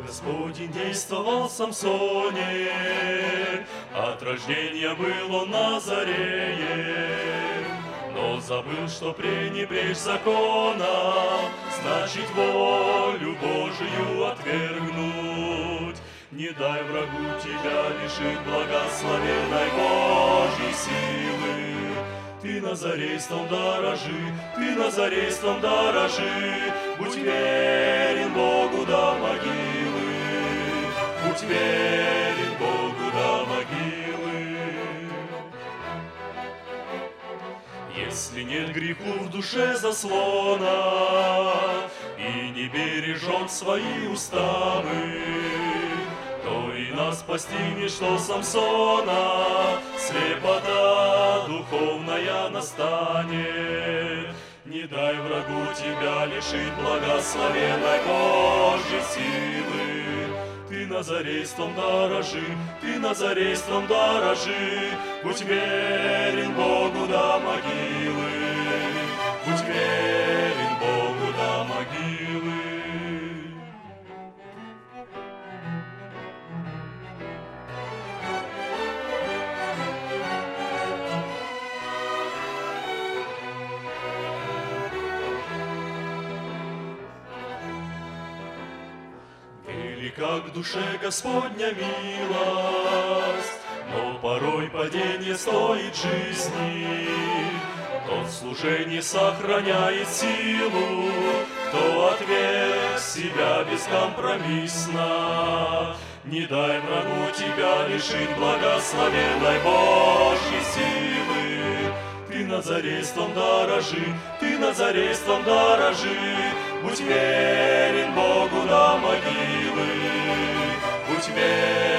Господень действовал в Самсоне, от рождения был он Назареем, но забыл, что пренебречь законом, значит волю Божию отвергнуть. Не дай врагу тебя лишить благословенной Божьей силы. Ты назарейством дорожи, ты назарейством дорожи, будь верен Богу до могилы, будь верен Богу до могилы. Если нет греху в душе заслона и не бережем свои уставы, то и нас постигнет, что Самсона слепота духовная настанет. Не дай врагу тебя лишить благословенной Божьей силы. Ты назарейством дорожи, ты назарейством дорожи, будь верен Богу до могилы, будь верен Богу до могилы. Велика к душе Господня милость, но порой падение стоит жизни. Тот в служении сохраняет силу, кто отверг себя бескомпромиссно. Не дай врагу тебя лишить благословенной Божьей силы. Ты назарейством дорожи, ты назарейством дорожи, будь верен Богу до могилы, будь верен